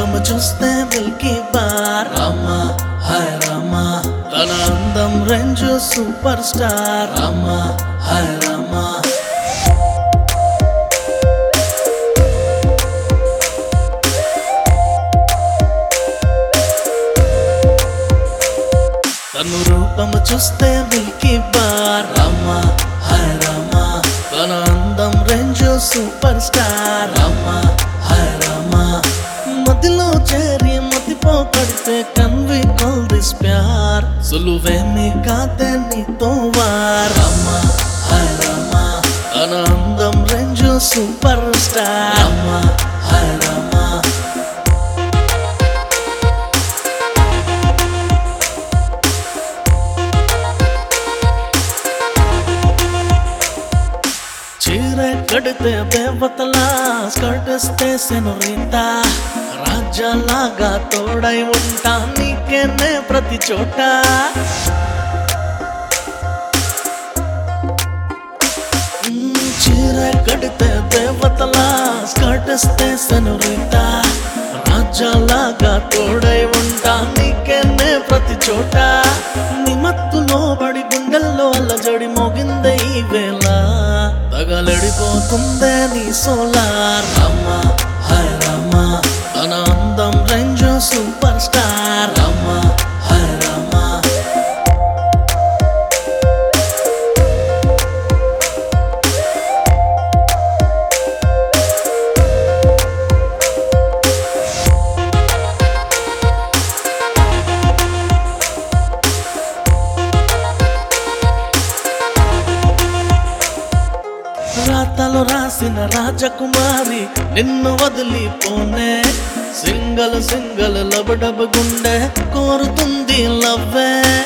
రూపము చూస్తే milky bar రామ హాయ్ రామ తన అందం రేంజ్ సూపర్ స్టార్ రామ హాయ్ రామ తను రూపము చూస్తే మిల్కీ బార్ రామ హాయ్ రామ తన అందం రేంజ్ సూపర్ స్టార్ రామ హాయ్ రామ మదిలో చేరి మతిపో పడితే కన్వి కాల్ దిస్ ప్యార్ సులువేమి కాదే నీతో వార్ రామ హాయ్ రామ తన అందం రేంజ్ సూపర్ స్టార్ రామ హాయ్ రామ చీర కడితే దేవతలా స్కర్టిస్తే సెనోరితా రాజ్యాలాగా తోడై ఉంటా నీకేనే ప్రతి చోట చీర కడితే దేవతలా స్కర్టిస్తే సెనోరితా రాజ్యాలాగా తోడై ఉంటా నీకేనే ప్రతి చోట నీ మత్తులో బడి గుండెల్లో అల్లజడి మోగిందే ఈ వేళ తగలడిపోతుందే నీ సోలార్ రామ హాయ్ రామ తన అందం రేంజ్ సూపర్ స్టార్ రామ హాయ్ రామ రాతలో రాసిన రాజకుమారి నిన్ను వదిలిపోనే సింగల్ సింగల్ లబడబ గుండె కోరుతుంది లవ్వే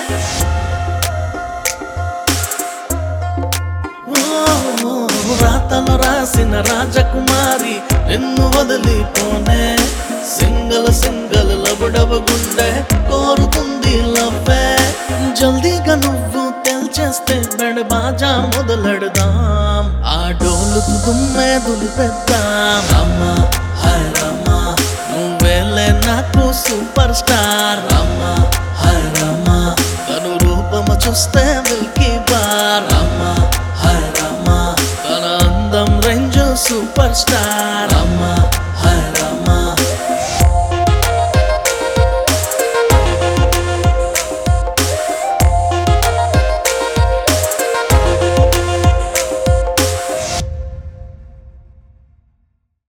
రాతలో రాసిన రాజకుమారి నిన్ను వదిలిపోనే సింగల్ సింగల్ లబడబ గుండె కోరుతుంది లవ్వే జల్దీగా నువ్వు తెల్చేస్తే బెడ బాజా మొదలెడదాం ఆ డోలుకు దుమ్మే దులిపెద్దాం రామ హాయ్ రామ నువ్వేలే నాకు సూపర్ స్టార్ రామ హాయ్ రామ తను రూపము చూస్తే